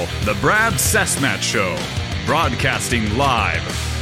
The Brad Cessmat Show, broadcasting live.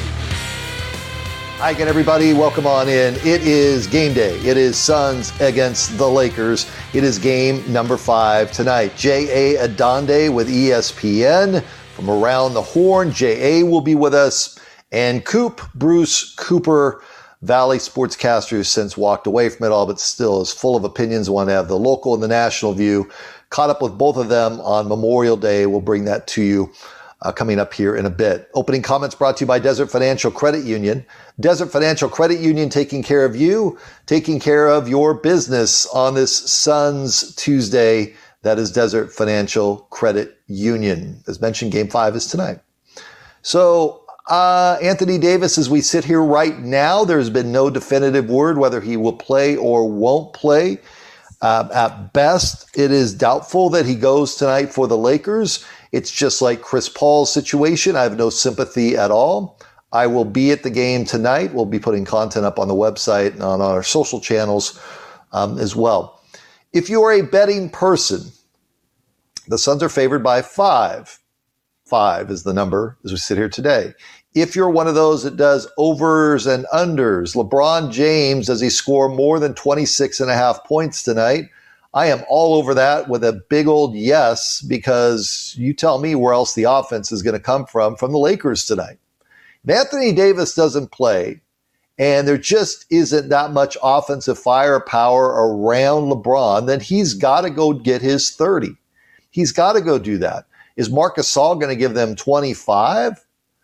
Hi again, everybody. Welcome on in. It is game day. It is Suns against the Lakers. It is game number 5 tonight. J.A. Adande with ESPN from around the horn. J.A. will be with us. And Bruce Cooper, Valley sportscaster, who since walked away from it all, but still is full of opinions. Want to have the local and the national view. Caught up with both of them on Memorial Day. We'll bring that to you coming up here in a bit. Opening comments brought to you by Desert Financial Credit Union. Desert Financial Credit Union, taking care of you, taking care of your business on this Suns Tuesday. That is Desert Financial Credit Union. As mentioned, Game 5 is tonight. So Anthony Davis, as we sit here right now, there's been no definitive word whether he will play or won't play. At best, it is doubtful that he goes tonight for the Lakers. It's just like Chris Paul's situation. I have no sympathy at all. I will be at the game tonight. We'll be putting content up on the website and on our social channels as well. If you are a betting person, the Suns are favored by 5. 5 is the number as we sit here today. If you're one of those that does overs and unders, LeBron James, does he score more than 26.5 points tonight? I am all over that with a big old yes, because you tell me where else the offense is going to come from the Lakers tonight. If Anthony Davis doesn't play and there just isn't that much offensive firepower around LeBron, then he's got to go get his 30. He's got to go do that. Is Marc Gasol going to give them 25?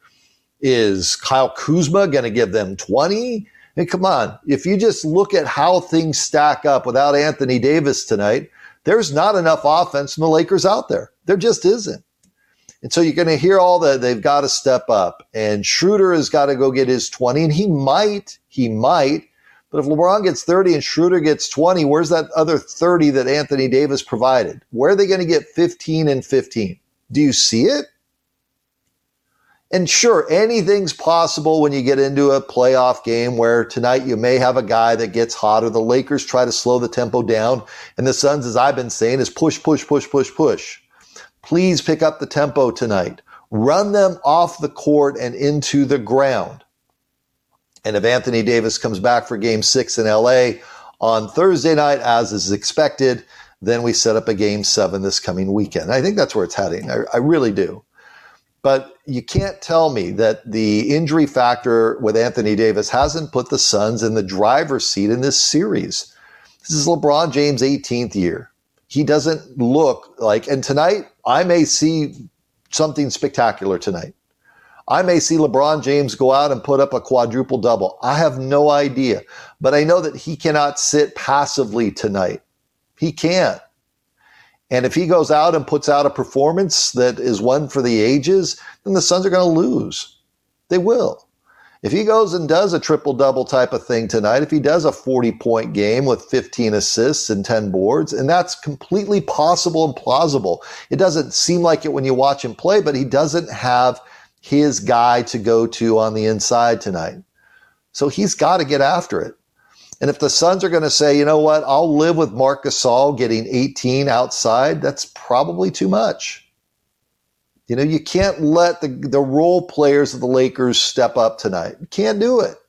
Is Kyle Kuzma going to give them 20? And come on, if you just look at how things stack up without Anthony Davis tonight, there's not enough offense from the Lakers out there. There just isn't. And so you're going to hear all that they've got to step up. And Schroeder has got to go get his 20, and he might. But if LeBron gets 30 and Schroeder gets 20, where's that other 30 that Anthony Davis provided? Where are they going to get 15 and 15? Do you see it? And sure, anything's possible when you get into a playoff game where tonight you may have a guy that gets hot, or the Lakers try to slow the tempo down. And the Suns, as I've been saying, is push. Please pick up the tempo tonight. Run them off the court and into the ground. And if Anthony Davis comes back for Game 6 in LA on Thursday night, as is expected, then we set up a Game 7 this coming weekend. I think that's where it's heading. I really do. But you can't tell me that the injury factor with Anthony Davis hasn't put the Suns in the driver's seat in this series. This is LeBron James' 18th year. He doesn't look like, and tonight I may see something spectacular tonight. I may see LeBron James go out and put up a quadruple double. I have no idea, but I know that he cannot sit passively tonight. He can't. And if he goes out and puts out a performance that is one for the ages, then the Suns are going to lose. They will. If he goes and does a triple-double type of thing tonight, if he does a 40-point game with 15 assists and 10 boards, and that's completely possible and plausible. It doesn't seem like it when you watch him play, but he doesn't have his guy to go to on the inside tonight. So he's got to get after it. And if the Suns are going to say, you know what, I'll live with Marc Gasol getting 18 outside, that's probably too much. You know, you can't let the role players of the Lakers step up tonight. You can't do it.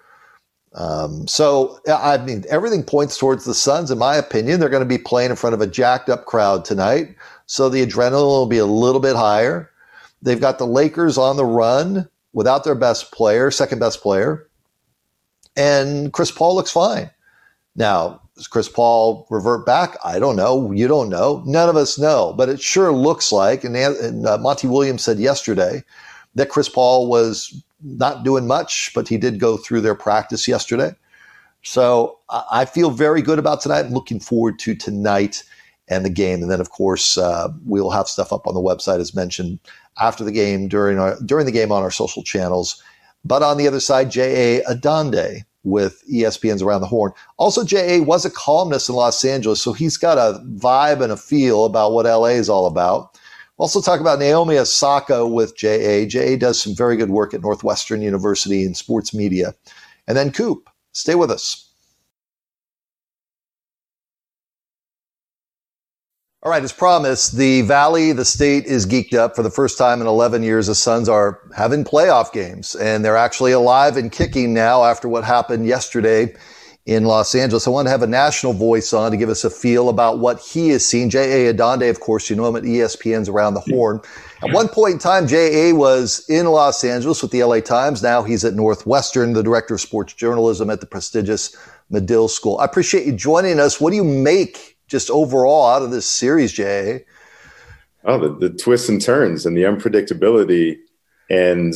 So, I mean, everything points towards the Suns, in my opinion. They're going to be playing in front of a jacked-up crowd tonight, so the adrenaline will be a little bit higher. They've got the Lakers on the run without their best player, second-best player. And Chris Paul looks fine. Now, does Chris Paul revert back? I don't know. You don't know. None of us know. But it sure looks like, and Monty Williams said yesterday, that Chris Paul was not doing much, but he did go through their practice yesterday. So I feel very good about tonight. I'm looking forward to tonight and the game. And then, of course, we'll have stuff up on the website, as mentioned, after the game, during the game on our social channels. But on the other side, J.A. Adande with ESPN's Around the Horn. Also, J.A. was a columnist in Los Angeles, so he's got a vibe and a feel about what L.A. is all about. We'll also talk about Naomi Osaka with J.A. J.A. does some very good work at Northwestern University in sports media. And then Coop. Stay with us. All right, as promised, the Valley, the state is geeked up. For the first time in 11 years, the Suns are having playoff games, and they're actually alive and kicking now after what happened yesterday in Los Angeles. I want to have a national voice on to give us a feel about what he has seen. J.A. Adande, of course, you know him at ESPN's Around the Horn. At one point in time, J.A. was in Los Angeles with the LA Times. Now he's at Northwestern, the director of sports journalism at the prestigious Medill School. I appreciate you joining us. What do you make just overall out of this series, Jay? Oh, the twists and turns and the unpredictability. And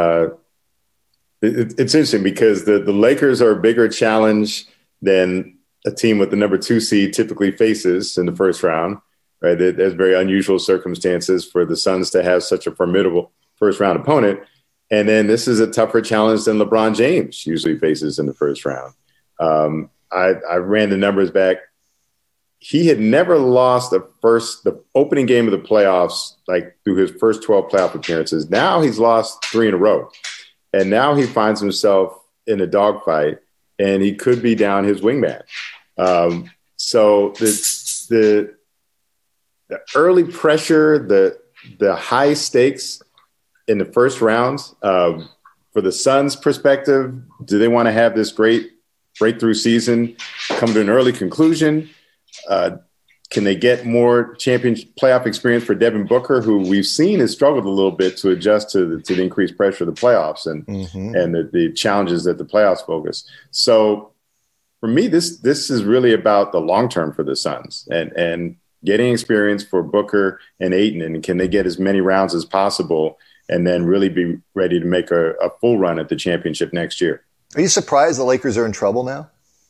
it's interesting because the Lakers are a bigger challenge than a team with the number 2 seed typically faces in the first round, right? There's very unusual circumstances for the Suns to have such a formidable first round opponent. And then this is a tougher challenge than LeBron James usually faces in the first round. I ran the numbers back. He had never lost the opening game of the playoffs, like through his first 12 playoff appearances. Now he's lost 3 in a row. And now he finds himself in a dogfight, and he could be down his wingman. So the early pressure, the high stakes in the first round, for the Suns' perspective, do they want to have this great breakthrough season come to an early conclusion? Can they get more championship playoff experience for Devin Booker, who we've seen has struggled a little bit to adjust to the increased pressure of the playoffs and the challenges that the playoffs focus. So for me, this is really about the long term for the Suns and getting experience for Booker and Ayton, and can they get as many rounds as possible and then really be ready to make a full run at the championship next year. Are you surprised the Lakers are in trouble now?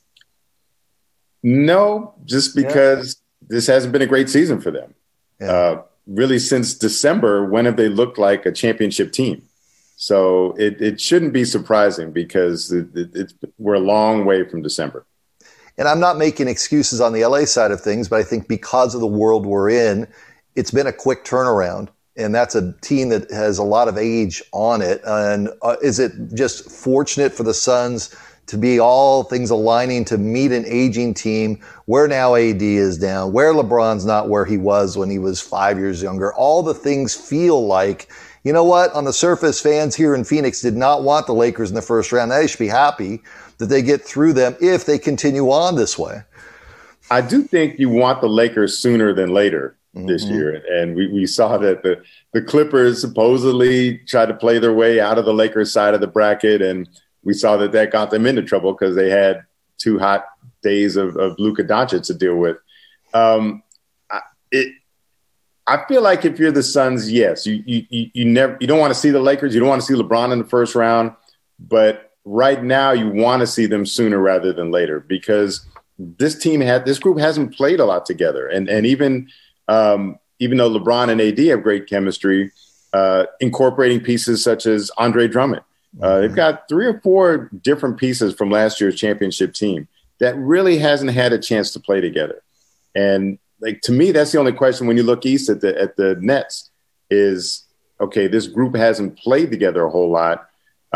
No, just because this hasn't been a great season for them. Yeah. Really, since December, when have they looked like a championship team? So it shouldn't be surprising because we're a long way from December. And I'm not making excuses on the LA side of things, but I think because of the world we're in, it's been a quick turnaround. And that's a team that has a lot of age on it. And is it just fortunate for the Suns to be all things aligning to meet an aging team where now AD is down, where LeBron's not where he was when he was 5 years younger? All the things feel like, you know what, on the surface, fans here in Phoenix did not want the Lakers in the first round. They should be happy that they get through them if they continue on this way. I do think you want the Lakers sooner than later this year. And we saw that the Clippers supposedly tried to play their way out of the Lakers side of the bracket, and we saw that got them into trouble because they had 2 hot days of Luka Doncic to deal with. I feel like if you're the Suns, yes, you don't want to see the Lakers. You don't want to see LeBron in the first round. But right now you want to see them sooner rather than later because this group hasn't played a lot together. And even though LeBron and AD have great chemistry, incorporating pieces such as Andre Drummond. They've got 3 or 4 different pieces from last year's championship team that really hasn't had a chance to play together. And like, to me, that's the only question when you look east at the Nets is, okay, this group hasn't played together a whole lot.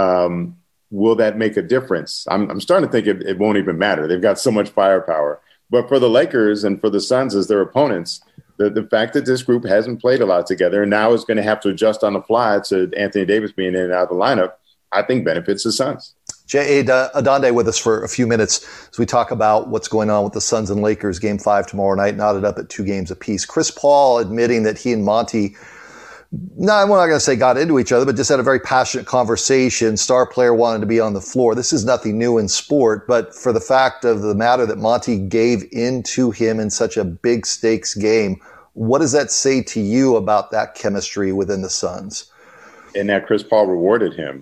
Will that make a difference? I'm starting to think it won't even matter. They've got so much firepower. But for the Lakers and for the Suns as their opponents, the fact that this group hasn't played a lot together and now is going to have to adjust on the fly to Anthony Davis being in and out of the lineup, I think benefits the Suns. J.A. Adande with us for a few minutes as we talk about what's going on with the Suns and Lakers. Game 5 tomorrow night, knotted up at 2 games apiece. Chris Paul admitting that he and Monty, we're not going to say got into each other, but just had a very passionate conversation. Star player wanted to be on the floor. This is nothing new in sport, but for the fact of the matter that Monty gave in to him in such a big stakes game, what does that say to you about that chemistry within the Suns? And that Chris Paul rewarded him.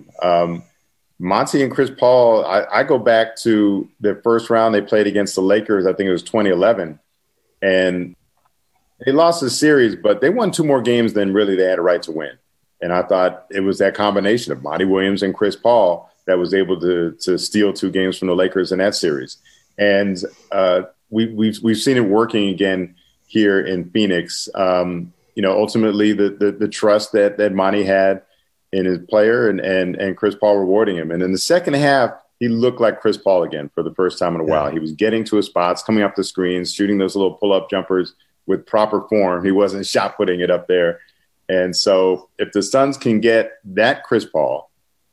Monty and Chris Paul, I go back to the first round they played against the Lakers. I think it was 2011. And they lost the series, but they won 2 more games than really they had a right to win. And I thought it was that combination of Monty Williams and Chris Paul that was able to steal 2 games from the Lakers in that series. And we've seen it working again here in Phoenix. Ultimately the trust that Monty had in his player and Chris Paul rewarding him. And in the second half, he looked like Chris Paul again for the first time in a while. He was getting to his spots, coming up the screens, shooting those little pull-up jumpers with proper form. He wasn't shot putting it up there. And so if the Suns can get that Chris Paul,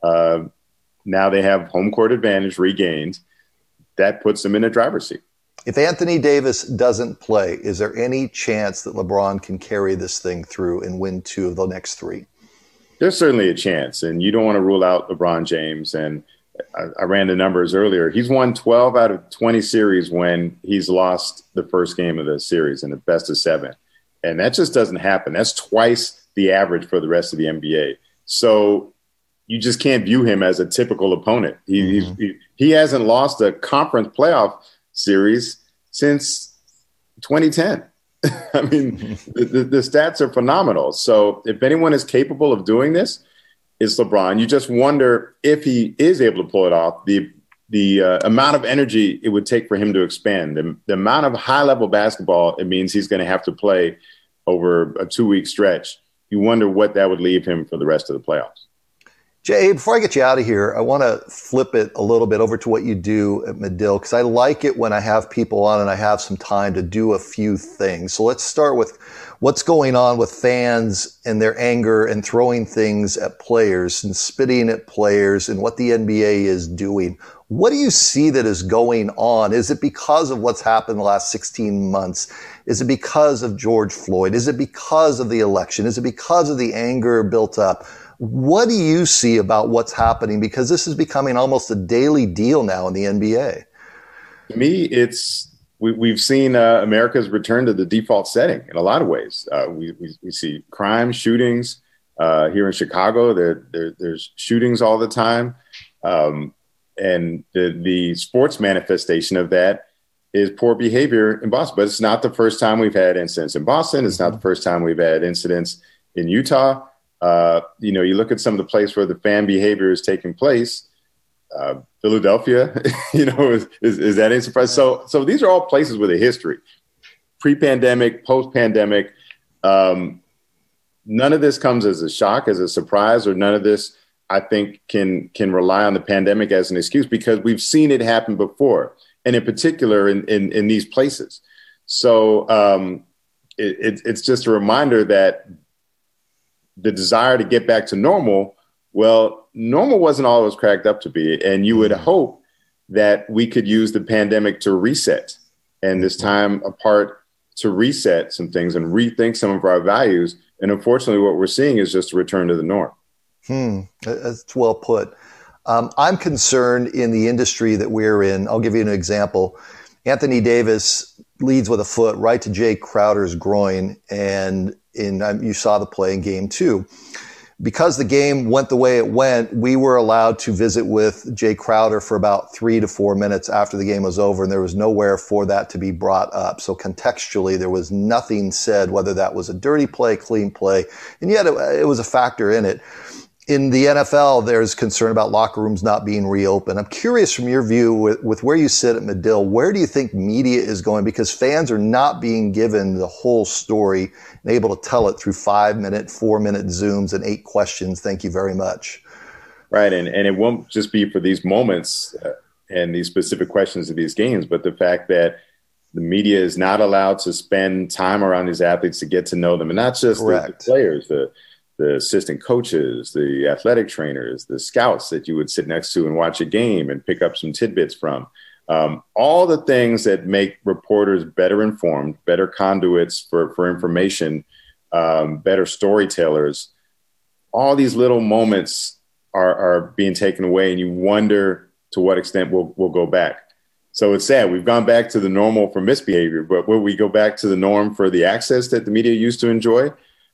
now they have home court advantage regained. That puts them in the driver's seat. If Anthony Davis doesn't play, is there any chance that LeBron can carry this thing through and win 2 of the next 3? There's certainly a chance, and you don't want to rule out LeBron James. And I ran the numbers earlier. He's won 12 out of 20 series when he's lost the first game of the series in the best of 7. And that just doesn't happen. That's twice the average for the rest of the NBA. So you just can't view him as a typical opponent. He hasn't lost a conference playoff series since 2010. I mean, the stats are phenomenal. So if anyone is capable of doing this, it's LeBron. You just wonder if he is able to pull it off, the amount of energy it would take for him to expand, the amount of high-level basketball it means he's going to have to play over a 2-week stretch. You wonder what that would leave him for the rest of the playoffs. Jay, before I get you out of here, I want to flip it a little bit over to what you do at Medill, because I like it when I have people on and I have some time to do a few things. So let's start with what's going on with fans and their anger and throwing things at players and spitting at players and what the NBA is doing. What do you see that is going on? Is it because of what's happened the last 16 months? Is it because of George Floyd? Is it because of the election? Is it because of the anger built up? What do you see about what's happening? Because this is becoming almost a daily deal now in the NBA. To me, we've seen America's return to the default setting in a lot of ways. We see crime, shootings here in Chicago. There's shootings all the time. And the sports manifestation of that is poor behavior in Boston. But it's not the first time we've had incidents in Boston. It's not the first time we've had incidents in Utah. You look at some of the places where the fan behavior is taking place. Philadelphia, is that any surprise? So these are all places with a history, pre-pandemic, post-pandemic. None of this comes as a shock, as a surprise, or none of this, I think, can rely on the pandemic as an excuse, because we've seen it happen before, and in particular in these places. So it's just a reminder that the desire to get back to normal, well, normal wasn't all it was cracked up to be. And you would hope that we could use the pandemic to reset, and this time apart to reset some things and rethink some of our values. And unfortunately, what we're seeing is just a return to the norm. That's well put. I'm concerned in the industry that we're in. I'll give you an example. Anthony Davis leads with a foot right to Jay Crowder's groin, and you saw the play in game 2. Because the game went the way it went, we were allowed to visit with Jay Crowder for about 3 to 4 minutes after the game was over, and there was nowhere for that to be brought up. So contextually, there was nothing said, whether that was a dirty play, clean play, and yet it was a factor in it. In the NFL, there's concern about locker rooms not being reopened. I'm curious from your view with where you sit at Medill, where do you think media is going? Because fans are not being given the whole story and able to tell it through 5-minute, 4-minute Zooms and 8 questions. Thank you very much. Right. And it won't just be for these moments and these specific questions of these games, but the fact that the media is not allowed to spend time around these athletes to get to know them. And not just the players, the assistant coaches, the athletic trainers, the scouts that you would sit next to and watch a game and pick up some tidbits from. All the things that make reporters better informed, better conduits for information, better storytellers. All these little moments are being taken away, and you wonder to what extent we'll go back. So it's sad. We've gone back to the normal for misbehavior, but will we go back to the norm for the access that the media used to enjoy?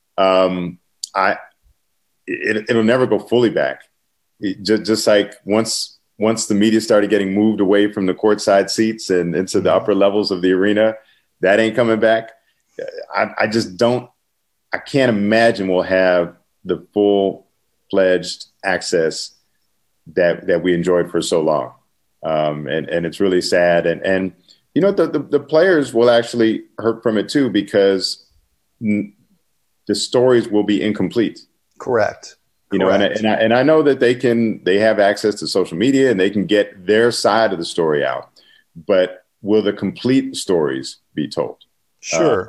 It'll never go fully back. Just like once the media started getting moved away from the courtside seats and into the upper levels of the arena, that ain't coming back. I can't imagine we'll have the full-fledged access that we enjoyed for so long. And it's really sad. And the players will actually hurt from it too, because the stories will be incomplete. Correct. And I know that they have access to social media and they can get their side of the story out, but will the complete stories be told? Sure.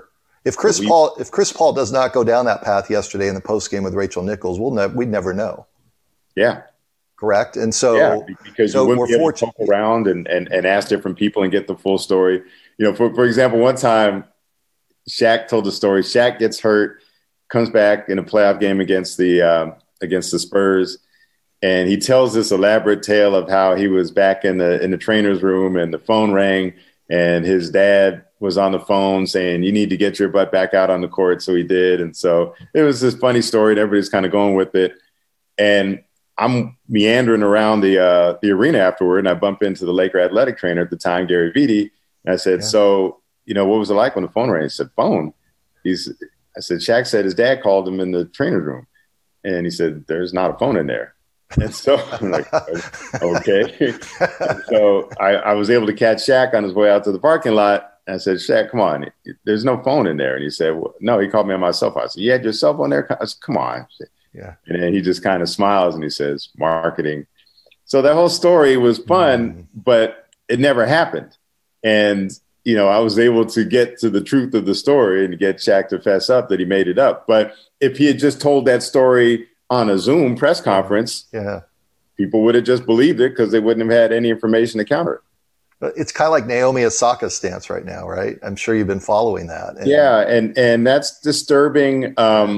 If Chris Paul does not go down that path yesterday in the postgame with Rachel Nichols, we'd never know. Yeah. Correct. And so, because you wouldn't be able to poke around and ask different people and get the full story. For example, one time Shaq told the story. Shaq gets hurt, comes back in a playoff game against the Spurs, and he tells this elaborate tale of how he was back in the trainer's room and the phone rang and his dad was on the phone saying, "You need to get your butt back out on the court." So he did. And so it was this funny story and everybody's kind of going with it. And I'm meandering around the arena afterward, and I bump into the Laker athletic trainer at the time, Gary Vitti. And I said, "So, what was it like when the phone rang?" He said, "Phone?" I said, "Shaq said his dad called him in the trainer's room." And he said, "There's not a phone in there." And so I'm like, okay. And so I was able to catch Shaq on his way out to the parking lot. And I said, "Shaq, come on, there's no phone in there." And he said, "Well, no, he called me on my cell phone." I said, "You had your cell phone there?" I said, "Come on." Yeah. And then he just kind of smiles and he says, "Marketing." So that whole story was fun, but it never happened. And, I was able to get to the truth of the story and get Shaq to fess up that he made it up. But if he had just told that story on a Zoom press conference, people would have just believed it because they wouldn't have had any information to counter it. It's kind of like Naomi Osaka's stance right now, right? I'm sure you've been following that. And that's disturbing.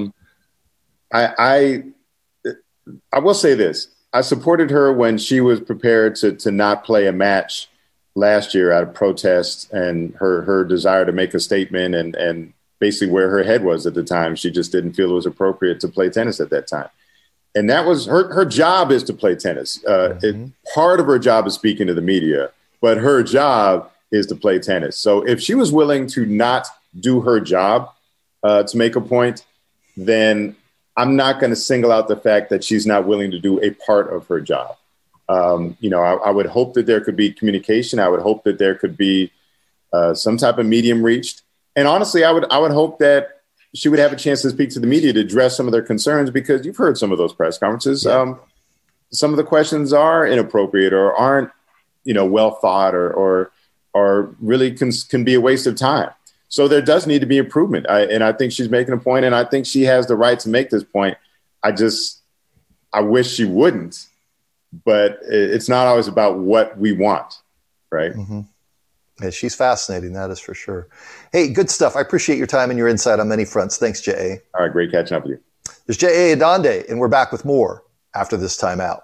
I will say this. I supported her when she was prepared to not play a match last year out of protest and her desire to make a statement and basically where her head was at the time. She just didn't feel it was appropriate to play tennis at that time. And that was her job is to play tennis. Part of her job is speaking to the media, but her job is to play tennis. So if she was willing to not do her job to make a point, then I'm not going to single out the fact that she's not willing to do a part of her job. I would hope that there could be communication. I would hope that there could be some type of medium reached. And honestly, I would hope that she would have a chance to speak to the media to address some of their concerns, because you've heard some of those press conferences. Yeah. Some of the questions are inappropriate or aren't, well thought or really can be a waste of time. So there does need to be improvement. And I think she's making a point, and I think she has the right to make this point. I wish she wouldn't, but it's not always about what we want, right? Mm-hmm. Yeah, she's fascinating, that is for sure. Hey, good stuff. I appreciate your time and your insight on many fronts. Thanks, J.A. All right, great catching up with you. There's J.A. Adande, and we're back with more after this timeout.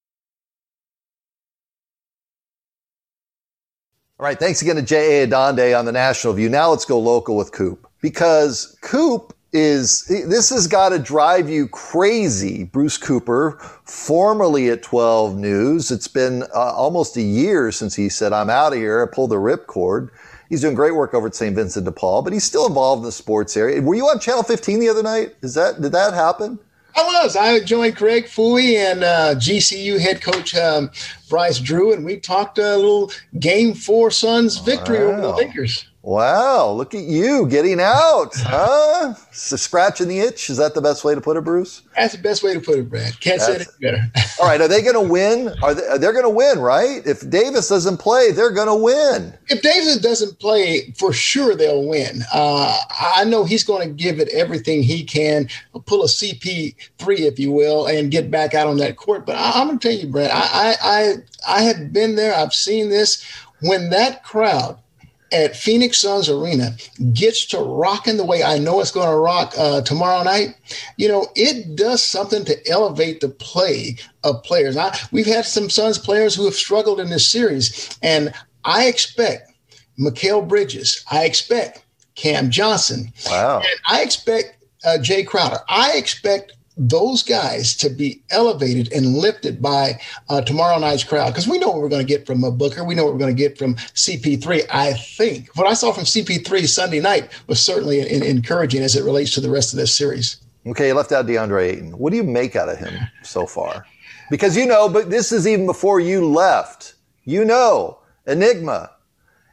All right, thanks again to J.A. Adande on the National View. Now let's go local with Coop, because Coop this has got to drive you crazy. Bruce Cooper, formerly at 12 News. It's been almost a year since he said, "I'm out of here. I pulled the ripcord." He's doing great work over at St. Vincent de Paul, but he's still involved in the sports area. Were you on Channel 15 the other night? Did that happen? I joined Craig Fouie and GCU head coach Bryce Drew, and we talked a little Game 4 Suns victory over the Lakers. Wow, look at you getting out, huh? So scratching the itch. Is that the best way to put it, Bruce? That's the best way to put it, Brad. Can't say it better. All right, are they going to win? They're going to win, right? If Davis doesn't play, they're going to win. If Davis doesn't play, for sure they'll win. I know he's going to give it everything he can, pull a CP3, if you will, and get back out on that court. But I'm going to tell you, Brad, I have been there. I've seen this. When that crowd at Phoenix Suns Arena gets to rocking the way I know it's going to rock tomorrow night, it does something to elevate the play of players. We've had some Suns players who have struggled in this series, and I expect Mikal Bridges. I expect Cam Johnson. Wow. And I expect Jay Crowder. I expect those guys to be elevated and lifted by tomorrow night's crowd, because we know what we're going to get from Booker. We know what we're going to get from CP3. I think what I saw from CP3 Sunday night was certainly encouraging as it relates to the rest of this series. Okay, you left out DeAndre Ayton. What do you make out of him so far? Because but this is even before you left. Enigma.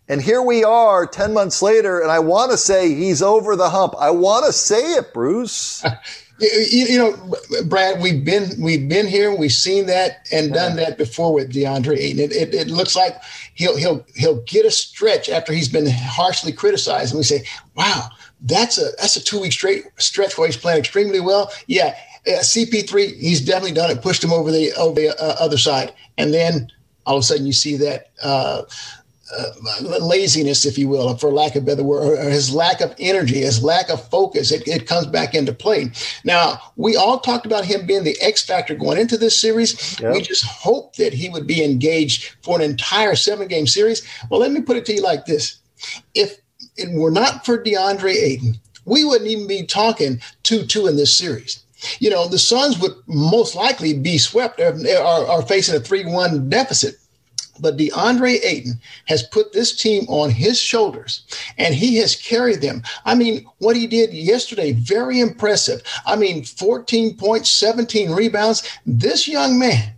And here we are 10 months later, and I want to say he's over the hump. I want to say it, Bruce. You know, Brad, we've been here. We've seen that and done that before with DeAndre Ayton. It looks like he'll get a stretch after he's been harshly criticized, and we say, "Wow, that's a 2-week straight stretch where he's playing extremely well." Yeah, CP3, he's definitely done it, pushed him over the other side, and then all of a sudden you see that laziness, if you will, for lack of a better word, or his lack of energy, his lack of focus, it comes back into play. Now, we all talked about him being the X factor going into this series. Yep. We just hoped that he would be engaged for an entire 7-game series. Well, let me put it to you like this. If it were not for DeAndre Ayton, we wouldn't even be talking 2-2 in this series. You know, the Suns would most likely be swept or are facing a 3-1 deficit. But DeAndre Ayton has put this team on his shoulders, and he has carried them. I mean, what he did yesterday, very impressive. I mean, 14 points, 17 rebounds. This young man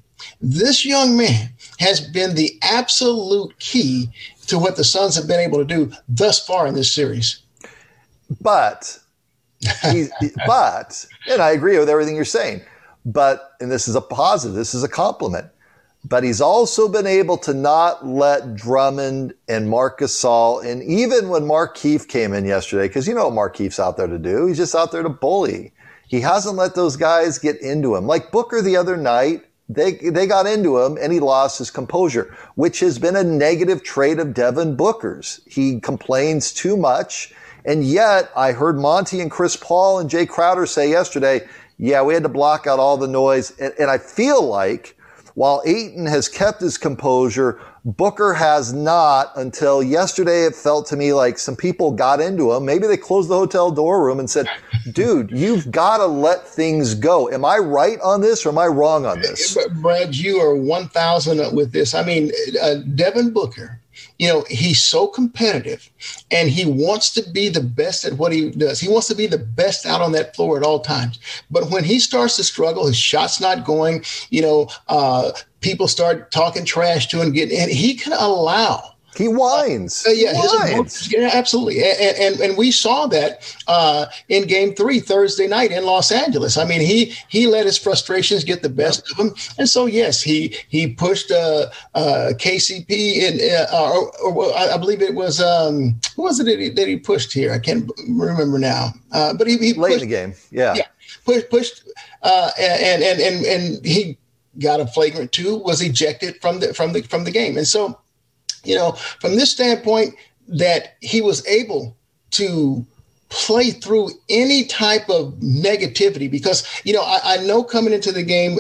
has been the absolute key to what the Suns have been able to do thus far in this series. But, and I agree with everything you're saying, and this is a positive, this is a compliment. But he's also been able to not let Drummond and Marc Gasol, and even when Markieff came in yesterday, because you know what Markieff's out there to do. He's just out there to bully. He hasn't let those guys get into him. Like Booker the other night, they got into him and he lost his composure, which has been a negative trait of Devin Booker's. He complains too much. And yet I heard Monty and Chris Paul and Jay Crowder say yesterday, yeah, we had to block out all the noise. And I feel like while Ayton has kept his composure, Booker has not until yesterday. It felt to me like some people got into him. Maybe they closed the hotel door room and said, dude, you've got to let things go. Am I right on this or am I wrong on this? Brad, you are 1,000 with this. I mean, Devin Booker, you know, he's so competitive and he wants to be the best at what he does. He wants to be the best out on that floor at all times. But when he starts to struggle, his shot's not going, you know, people start talking trash to him, and he can allow. He whines. Yeah, absolutely. And we saw that in Game 3 Thursday night in Los Angeles. I mean, he let his frustrations get the best of him. And so, yes, he pushed KCP in, or I believe it was, who was it that he pushed here? I can't remember now. But he late pushed, in the game. Yeah. Pushed and he got a flagrant 2, was ejected from the game. And so, you know, from this standpoint, that he was able to play through any type of negativity, because, you know, I know coming into the game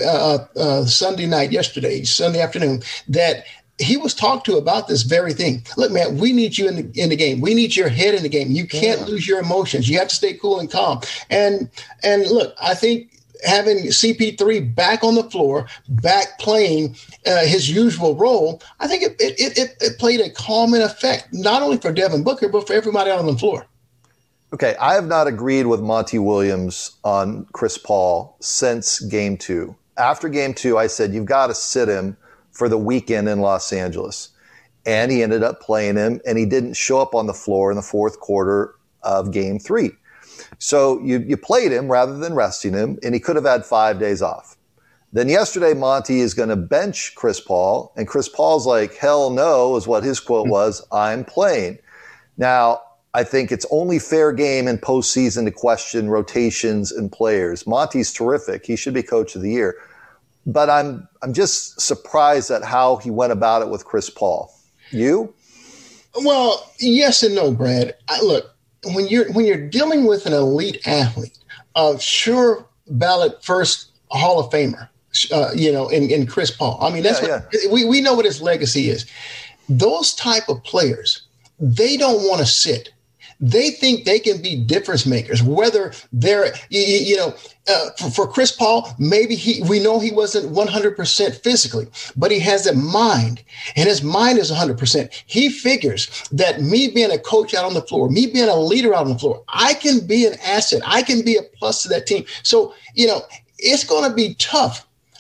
Sunday afternoon, that he was talked to about this very thing. Look, man, we need you in the game. We need your head in the game. You can't lose your emotions. You have to stay cool and calm. And look, I think having CP3 back on the floor, back playing his usual role, I think it played a calming effect, not only for Devin Booker, but for everybody out on the floor. Okay, I have not agreed with Monty Williams on Chris Paul since Game 2. After Game 2, I said, you've got to sit him for the weekend in Los Angeles. And he ended up playing him, and he didn't show up on the floor in the fourth quarter of Game 3. So you played him rather than resting him, and he could have had 5 days off. Then yesterday, Monty is going to bench Chris Paul, and Chris Paul's like, hell no, is what his quote was, I'm playing. Now, I think it's only fair game in postseason to question rotations and players. Monty's terrific. He should be coach of the year. But I'm just surprised at how he went about it with Chris Paul. You? Well, yes and no, Brad. Look, when you're dealing with an elite athlete, sure ballot first Hall of Famer, you know, in Chris Paul. I mean, that's we know what his legacy is. Those type of players, they don't want to sit. They think they can be difference makers, whether they're, you know, for Chris Paul, maybe we know he wasn't 100% physically, but he has a mind, and his mind is 100%. He figures that me being a coach out on the floor, me being a leader out on the floor, I can be an asset. I can be a plus to that team. So, you know, it's going to be tough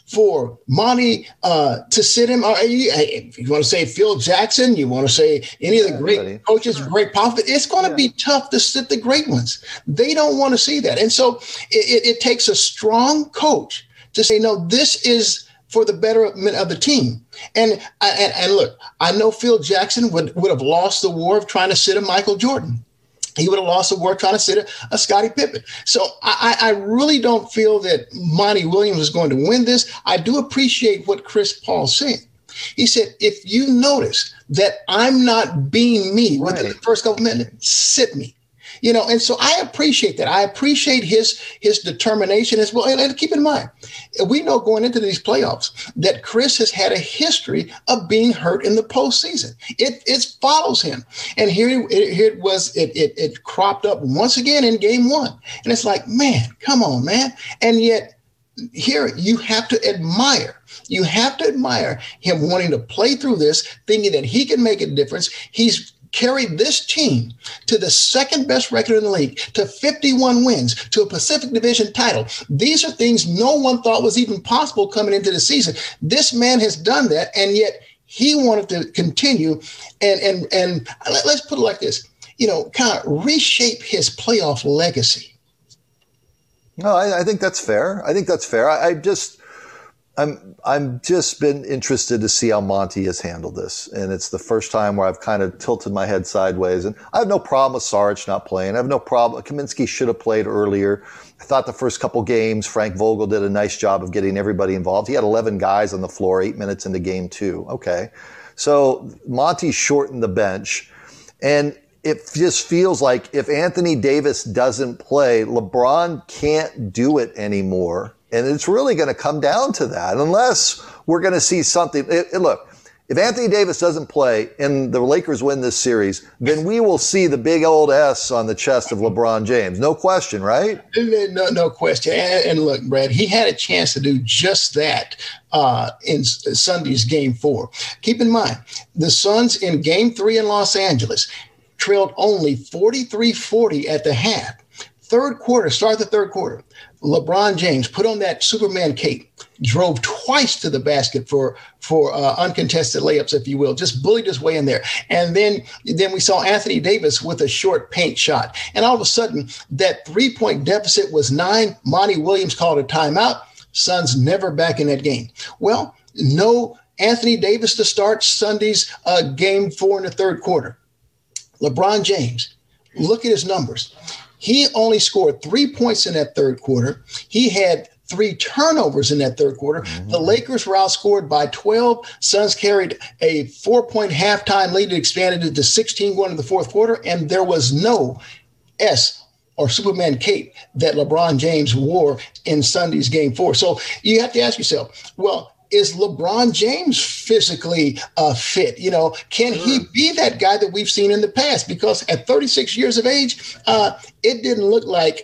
for Monty to sit him. If you want to say Phil Jackson, you want to say any of the great coaches, Greg Popovich, it's going to be tough to sit the great ones. They don't want to see that. And so it takes a strong coach to say, no, this is for the betterment of the team. And look, I know Phil Jackson would have lost the war of trying to sit a Michael Jordan. He would have lost the war trying to sit a Scottie Pippen. So I really don't feel that Monty Williams is going to win this. I do appreciate what Chris Paul said. He said, if you notice that I'm not being me within the first couple minutes, sit me. And so I appreciate that. I appreciate his determination as well. And keep in mind, we know going into these playoffs that Chris has had a history of being hurt in the postseason. It follows him. And here it was, it cropped up once again in game one. And it's like, man, come on, man. And yet here you have to admire. You have to admire him wanting to play through this, thinking that he can make a difference. He's carried this team to the second best record in the league, to 51 wins, to a Pacific Division title. These are things no one thought was even possible coming into the season. This man has done that, and yet he wanted to continue and let's put it like this, kind of reshape his playoff legacy. No, I think that's fair. I'm just been interested to see how Monty has handled this. And it's the first time where I've kind of tilted my head sideways. And I have no problem with Saric not playing. I have no problem. Kaminsky should have played earlier. I thought the first couple games, Frank Vogel did a nice job of getting everybody involved. He had 11 guys on the floor 8 minutes into game 2. Okay. So Monty shortened the bench. And it just feels like if Anthony Davis doesn't play, LeBron can't do it anymore. And it's really going to come down to that unless we're going to see something. Look, if Anthony Davis doesn't play and the Lakers win this series, then we will see the big old S on the chest of LeBron James. No question, right? No question. And look, Brad, he had a chance to do just that in Sunday's Game 4. Keep in mind, the Suns in Game 3 in Los Angeles trailed only 43-40 at the half. Start the third quarter. LeBron James put on that Superman cape, drove twice to the basket for uncontested layups, if you will, just bullied his way in there. And then we saw Anthony Davis with a short paint shot. And all of a sudden, that 3-point deficit was 9. Monty Williams called a timeout. Suns never back in that game. Well, no Anthony Davis to start Sunday's Game 4 in the third quarter. LeBron James, look at his numbers. He only scored 3 points in that third quarter. He had 3 turnovers in that third quarter. Mm-hmm. The Lakers were outscored by 12. Suns carried a 4-point halftime lead that expanded it to 16 going into the fourth quarter, and there was no S or Superman cape that LeBron James wore in Sunday's Game 4. So you have to ask yourself, well, is LeBron James physically fit? Can he be that guy that we've seen in the past? Because at 36 years of age, it didn't look like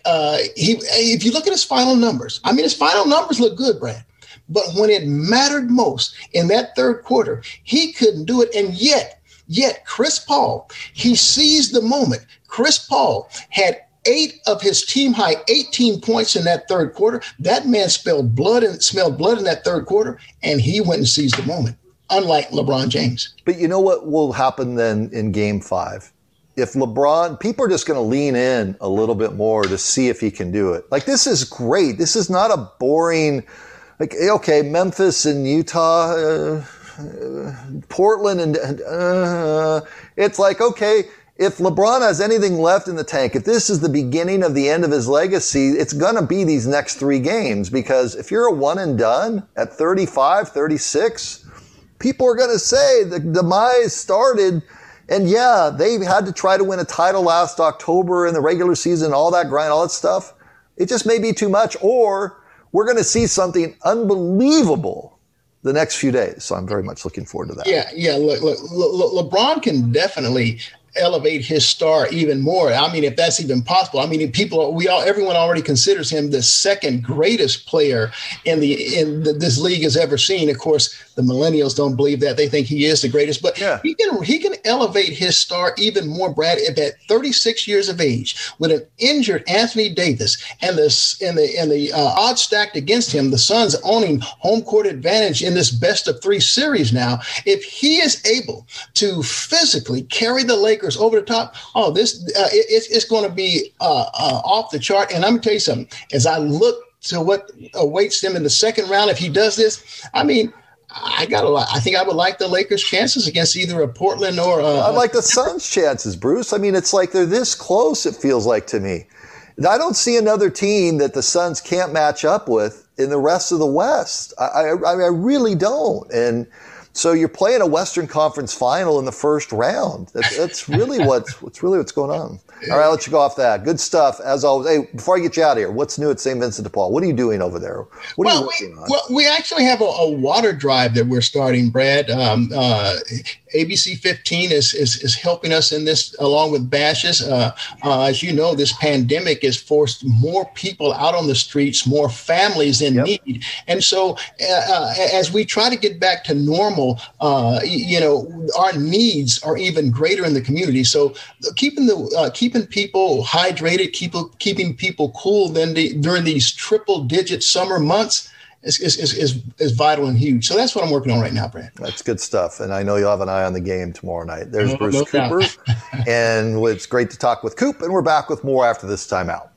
if you look at his final numbers, his final numbers look good, Brad. But when it mattered most in that third quarter, he couldn't do it. And yet Chris Paul, he seized the moment. Chris Paul had 8 of his team high 18 points in that third quarter. That man smelled blood in that third quarter, and he went and seized the moment, unlike LeBron James. But you know what will happen then in Game 5? If LeBron, people are just going to lean in a little bit more to see if he can do it. Like, this is great. This is not a boring, okay, Memphis and Utah, Portland, and it's like, okay, if LeBron has anything left in the tank, if this is the beginning of the end of his legacy, it's going to be these next 3 games, because if you're a one and done at 35, 36, people are going to say the demise started. And yeah, they had to try to win a title last October in the regular season, all that grind, all that stuff. It just may be too much, or we're going to see something unbelievable the next few days. So I'm very much looking forward to that. Yeah. Look, LeBron can definitely elevate his star even more. I mean, if that's even possible. I mean, everyone already considers him the second greatest player this league has ever seen. Of course, the millennials don't believe that. They think he is the greatest, but he can elevate his star even more, Brad, at 36 years of age with an injured Anthony Davis and the odds stacked against him, the Suns owning home court advantage in this best of 3 series now. If he is able to physically carry the Lakers over the top, it's going to be off the chart. And I'm going to tell you something, as I look to what awaits them in the second round, if he does this, I mean, I think I would like the Lakers' chances against either a Portland or I like the Suns' chances, Bruce. I mean, it's like they're this close, it feels like to me. I don't see another team that the Suns can't match up with in the rest of the West. I really don't. And so you're playing a Western Conference final in the first round. That's really what's going on. All right, I'll let you go off that. Good stuff, as always. Hey, before I get you out of here, what's new at St. Vincent de Paul? What are you doing over there? What are you working on? Well, we actually have a water drive that we're starting, Brad. ABC 15 is helping us in this, along with Bashes. As you know, this pandemic has forced more people out on the streets, more families in need. And so as we try to get back to normal, our needs are even greater in the community. So keeping people hydrated, keeping people cool during these triple-digit summer months is vital and huge. So that's what I'm working on right now, Brad. That's good stuff. And I know you'll have an eye on the game tomorrow night. There's Bruce Cooper. And it's great to talk with Coop. And we're back with more after this timeout.